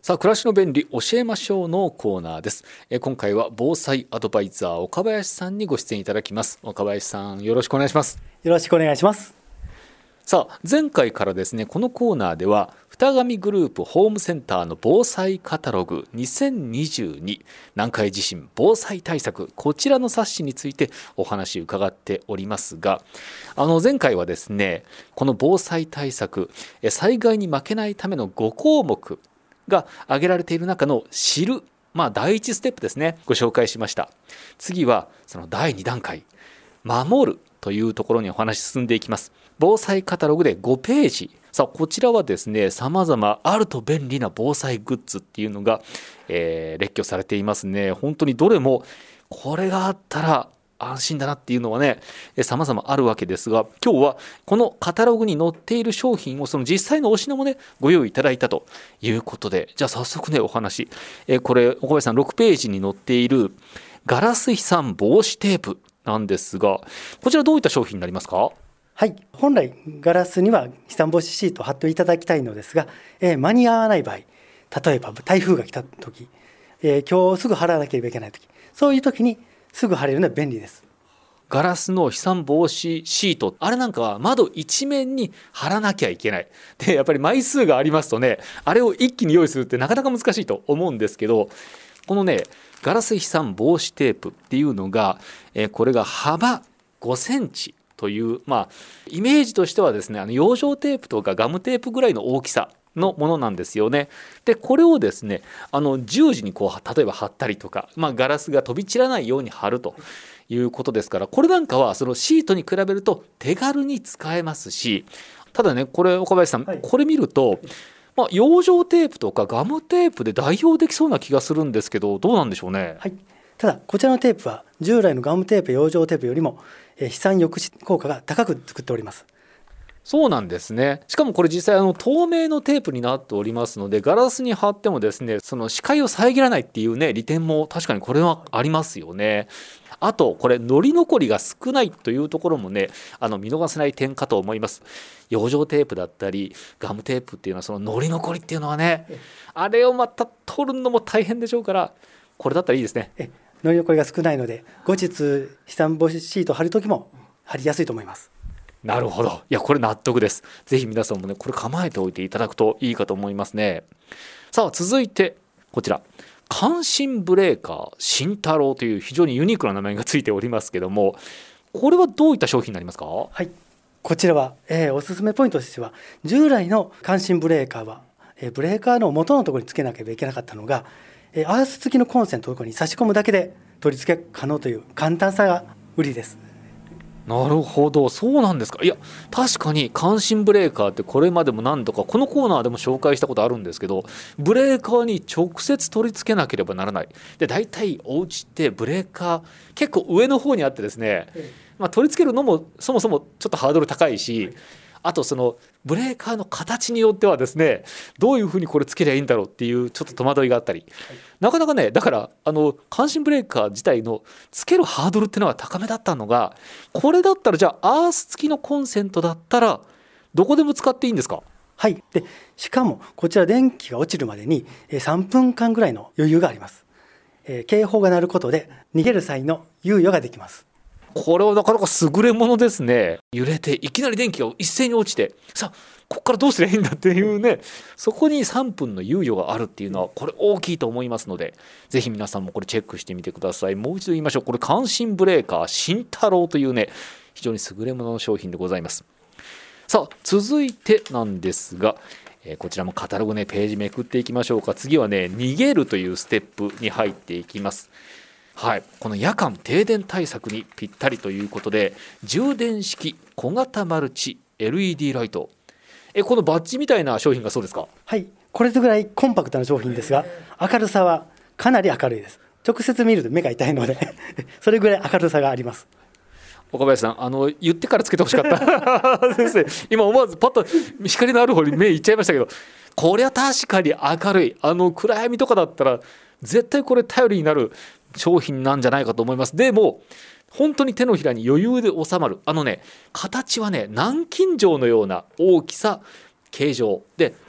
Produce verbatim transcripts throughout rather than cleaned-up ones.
さあ、暮らしの便利教えましょうのコーナーです。え今回は防災アドバイザー岡林さんにご出演いただきます。岡林さん、よろしくお願いします。 よろしくお願いします。 さあ、前回からですね、このコーナーでは二上グループホームセンターの防災カタログにせんにじゅうに南海地震防災対策、こちらの冊子についてお話伺っておりますが、あの前回はですね、この防災対策、災害に負けないためのごこうもくが挙げられている中の知る、まあ第一ステップですね、ご紹介しました。次はそのだいにだんかい、守るというところにお話進んでいきます。防災カタログでごページ、さあこちらはですね、様々あると便利な防災グッズっていうのが、えー、列挙されていますね。本当にどれもこれがあったら安心だなっていうのはね、様々あるわけですが、今日はこのカタログに載っている商品をその実際のお品もねご用意いただいたということで、じゃあ早速ねお話、えこれ岡林さんろくページに載っているガラス飛散防止テープなんですが、こちらどういった商品になりますか？ はい、本来ガラスには飛散防止シートを貼っていただきたいのですが、えー、間に合わない場合、例えば台風が来た時、えー、今日すぐ貼らなければいけない時、そういう時にすぐ貼れるのは便利です。 ガラスの飛散防止シート、あれなんかは窓一面に貼らなきゃいけない。で、やっぱり枚数がありますとね、あれを一気に用意するってなかなか難しいと思うんですけど、このね、ガラス飛散防止テープっていうのが、えー、これが幅ごセンチという、まあ、イメージとしてはですね、あの養生テープとかガムテープぐらいの大きさのものなんですよね。でこれをですね、あの十字にこう例えば貼ったりとか、まあ、ガラスが飛び散らないように貼るということですから、これなんかはそのシートに比べると手軽に使えますし、ただね、これ岡林さん、はい、これ見ると、まあ、養生テープとかガムテープで代用できそうな気がするんですけど、どうなんでしょうね。 はい、ただこちらのテープは従来のガムテープ、養生テープよりも飛散抑止効果が高く作っております。 そうなんですね。しかもこれ実際あの透明のテープになっておりますので、ガラスに貼ってもですね、その視界を遮らないっていうね利点も確かにこれはありますよね。あとこれ糊残りが少ないというところもね、あの見逃せない点かと思います。養生テープだったりガムテープっていうのはその糊残りっていうのはね、あれをまた取るのも大変でしょうから、これだったらいいですね。 え糊残りが少ないので、後日飛散防止シートを貼るときも貼りやすいと思います。 なるほど。いや、これ納得です。ぜひ皆さんもね、これ構えておいていただくといいかと思いますね。さあ、続いてこちら、感震ブレーカー慎太郎という非常にユニークな名前がついておりますけども、これはどういった商品になりますか？ はい、こちらは、えー、おすすめポイントとしては、従来の感震ブレーカーは、えー、ブレーカーの元のところにつけなければいけなかったのが、えー、アース付きのコンセントのところに差し込むだけで取り付け可能という簡単さが売りです。 なるほど、そうなんですか。いや、確かに感震ブレーカーってこれまでも何度かこのコーナーでも紹介したことあるんですけど、ブレーカーに直接取り付けなければならない。で、大体お家ってブレーカー結構上の方にあってですね、まあ、取り付けるのもそもそもちょっとハードル高いし、あとそのブレーカーの形によってはですね、どういうふうにこれつけりゃいいんだろうっていうちょっと戸惑いがあったり、はい、なかなかね、だからあの感震ブレーカー自体のつけるハードルっていうのは高めだったのが、これだったらじゃあアース付きのコンセントだったらどこでも使っていいんですか？ はい、でしかもこちら電気が落ちるまでにさんぷんかんぐらいの余裕があります。えー、警報が鳴ることで逃げる際の猶予ができます。 これはなかなか優れものですね。揺れていきなり電気が一斉に落ちて、さあここからどうすればいいんだっていうね、そこにさんぷんの猶予があるっていうのはこれ大きいと思いますので、ぜひ皆さんもこれチェックしてみてください。もう一度言いましょう。これ感震ブレーカー慎太郎というね、非常に優れものの商品でございます。さあ続いてなんですが、えー、こちらもカタログね、ページめくっていきましょうか。次はね、逃げるというステップに入っていきます。はい、この夜間停電対策にぴったりということで、充電式小型マルチ エルイーディー ライト、えこのバッジみたいな商品がそうですか？ はい、これぐらいコンパクトな商品ですが、明るさはかなり明るいです。直接見ると目が痛いのでそれぐらい明るさがあります。 岡林さん、あの言ってからつけてほしかった先生、今思わずパッと光のある方に目いっちゃいましたけど、これは確かに明るい。あの暗闇とかだったら絶対これ頼りになる商品なんじゃないかと思います。でも本当に手のひらに余裕で収まる、あのね、形はね南京錠のような大きさ形状で、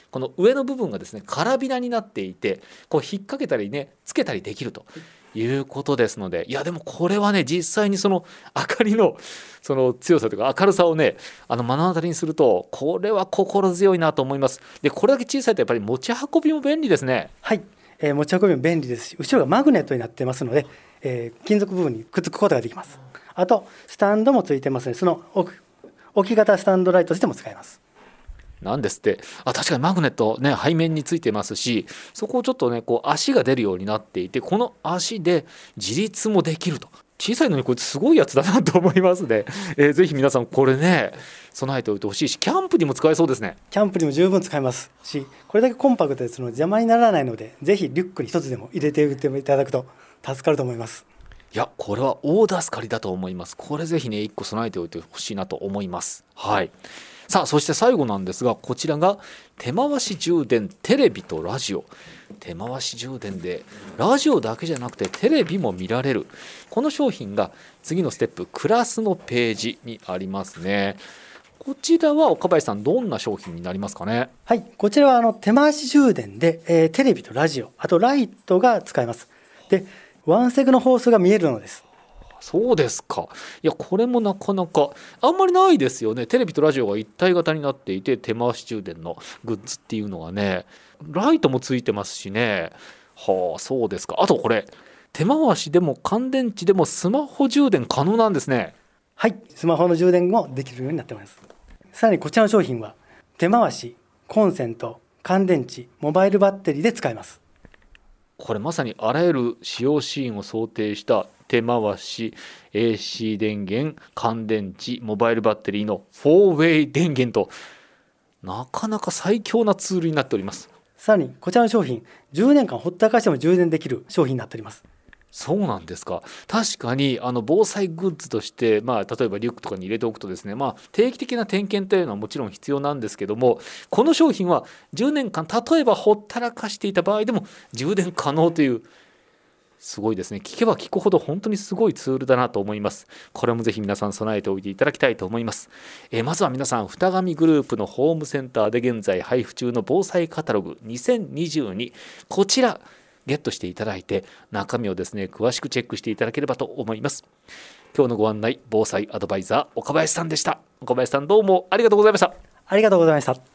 この上の部分がですねカラビナになっていて、こう引っ掛けたりねつけたりできるということですので、いやでもこれはね実際にその明かりのその強さというか明るさをねあの目の当たりにすると、これは心強いなと思います。でこれだけ小さいとやっぱり持ち運びも便利ですね。 はい、えー、持ち運びも便利ですし、後ろがマグネットになってますので、えー、金属部分にくっつくことができます。あとスタンドもついてますので、その置く置き型スタンドライトとしても使えます。 なんですって。あ、確かにマグネットね背面についてますし、そこをちょっとねこう足が出るようになっていて、この足で自立もできると。小さいのにこれすごいやつだなと思いますね、えー、ぜひ皆さんこれね備えておいてほしいし、キャンプにも使えそうですね。 キャンプにも十分使えますし、これだけコンパクトですので邪魔にならないので、ぜひリュックに一つでも入れていただくと助かると思います。 いやこれは大助かりだと思います。これぜひねいっこ備えておいてほしいなと思います。はい。さあそして最後なんですが、こちらが手回し充電テレビとラジオ。手回し充電でラジオだけじゃなくてテレビも見られる、この商品が次のステップクラスのページにありますね。こちらは岡林さんどんな商品になりますかね。 はい、こちらはあの手回し充電で、えー、テレビとラジオ、あとライトが使えます。でワンセグのホースが見えるのです。 そうですか。いやこれもなかなかあんまりないですよね。テレビとラジオが一体型になっていて手回し充電のグッズっていうのはね、ライトもついてますしね。はあそうですか。あとこれ手回しでも乾電池でもスマホ充電可能なんですね。 はい、スマホの充電もできるようになってます。さらにこちらの商品は手回し、コンセント、乾電池、モバイルバッテリーで使えます。 これまさにあらゆる使用シーンを想定した手回し、 エーシー 電源、乾電池、モバイルバッテリーのフォーウェイ電源と、なかなか最強なツールになっております。 さらにこちらの商品じゅうねんかんほったらかしても充電できる商品になっております。 そうなんですか。確かにあの防災グッズとして、まあ、例えばリュックとかに入れておくとですね、まあ、定期的な点検というのはもちろん必要なんですけども、この商品はじゅうねんかん例えばほったらかしていた場合でも充電可能という、すごいですね。聞けば聞くほど本当にすごいツールだなと思います。これもぜひ皆さん備えておいていただきたいと思います。えー、まずは皆さん二神グループのホームセンターで現在配布中の防災カタログにせんにじゅうに、こちらゲットしていただいて中身をですね詳しくチェックしていただければと思います。今日のご案内、防災アドバイザー岡林さんでした。岡林さんどうもありがとうございました。 ありがとうございました。